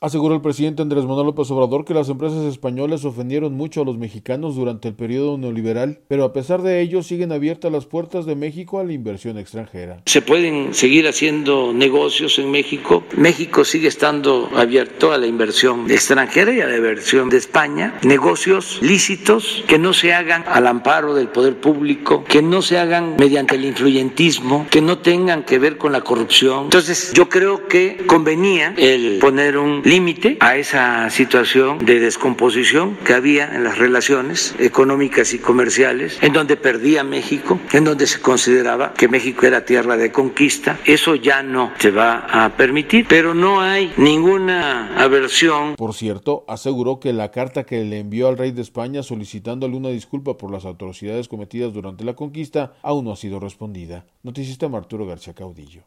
Aseguró el presidente Andrés Manuel López Obrador que las empresas españolas ofendieron mucho a los mexicanos durante el periodo neoliberal, pero a pesar de ello siguen abiertas las puertas de México a la inversión extranjera. Se pueden seguir haciendo negocios en México. México sigue estando abierto a la inversión extranjera y a la inversión de España. Negocios lícitos que no se hagan al amparo del poder público, que no se hagan mediante el influyentismo, que no tengan que ver con la corrupción. Entonces, yo creo que convenía el poner un límite a esa situación de descomposición que había en las relaciones económicas y comerciales, en donde perdía México, en donde se consideraba que México era tierra de conquista. Eso ya no se va a permitir, pero no hay ninguna aversión. Por cierto, aseguró que la carta que le envió al rey de España solicitándole una disculpa por las atrocidades cometidas durante la conquista aún no ha sido respondida. Noticista Arturo García Caudillo.